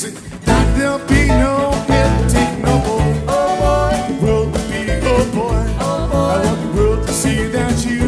say that there'll be no hesitating no more. The world will be, oh boy. I want the world to see that you